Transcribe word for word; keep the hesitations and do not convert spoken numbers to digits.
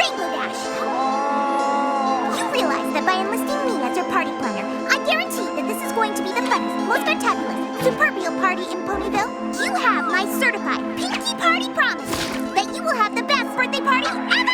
Rainbow Dash! You realize that by enlisting me as your party planner, I guarantee that this is going to be the funnest, most fantabulous, superbial party in Ponyville. You have my certified Pinky Party promise that you will have the best birthday party ever!